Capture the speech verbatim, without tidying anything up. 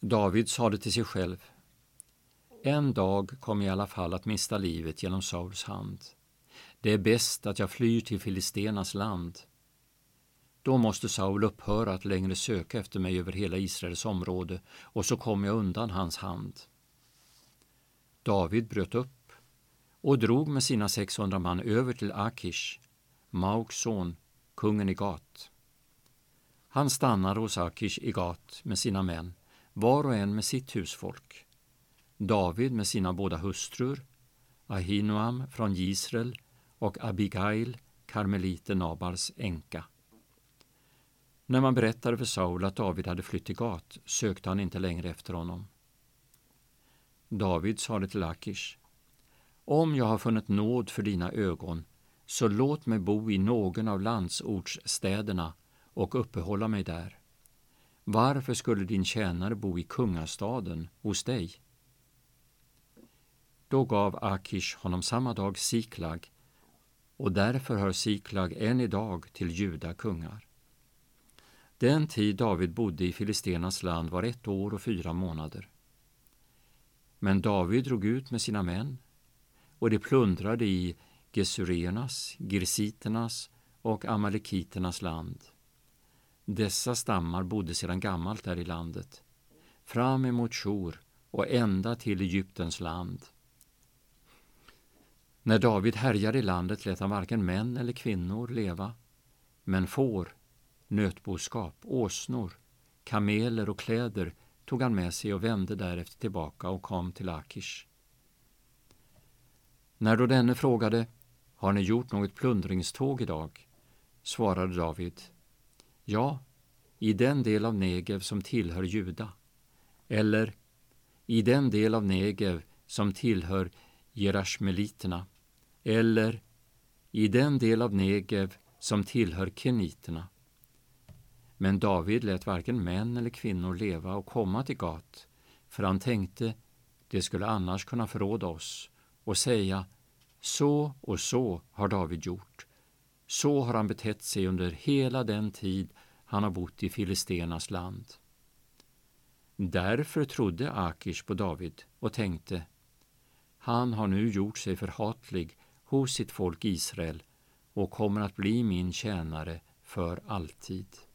David sade till sig själv: en dag kommer jag i alla fall att mista livet genom Sauls hand. Det är bäst att jag flyr till Filistenas land. Då måste Saul upphöra att längre söka efter mig över hela Israels område, och så kommer jag undan hans hand. David bröt upp och drog med sina sexhundra man över till Akish, Mauks son, kungen i Gat. Han stannade hos Akish i Gat med sina män, var och en med sitt husfolk. David med sina båda hustrur, Ahinoam från Israel och Abigail, karmeliten Nabals änka. När man berättade för Saul att David hade flytt till Gat sökte han inte längre efter honom. David sade till Akish: om jag har funnit nåd för dina ögon, så låt mig bo i någon av landsortsstäderna och uppehålla mig där. Varför skulle din tjänare bo i kungastaden hos dig? Då gav Akish honom samma dag Siklag, och därför hör Siklag än idag till Juda kungar. Den tid David bodde i Filistenas land var ett år och fyra månader. Men David drog ut med sina män, och de plundrade i Gesurernas, Girsiternas och Amalekiternas land. Dessa stammar bodde sedan gammalt där i landet, fram emot Shur och ända till Egyptens land. När David härjade i landet lät han varken män eller kvinnor leva, men får, nötboskap, åsnor, kameler och kläder tog han med sig och vände därefter tillbaka och kom till Akish. När då denne frågade: har ni gjort något plundringståg idag? Svarade David: ja, i den del av Negev som tillhör Juda, eller i den del av Negev som tillhör Jerashmeliterna, eller i den del av Negev som tillhör keniterna. Men David lät varken män eller kvinnor leva och komma till Gat, för han tänkte: det skulle annars kunna förråda oss och säga: så och så har David gjort. Så har han betett sig under hela den tid han har bott i Filistenas land. Därför trodde Akish på David och tänkte: han har nu gjort sig förhatlig hos sitt folk Israel och kommer att bli min tjänare för alltid.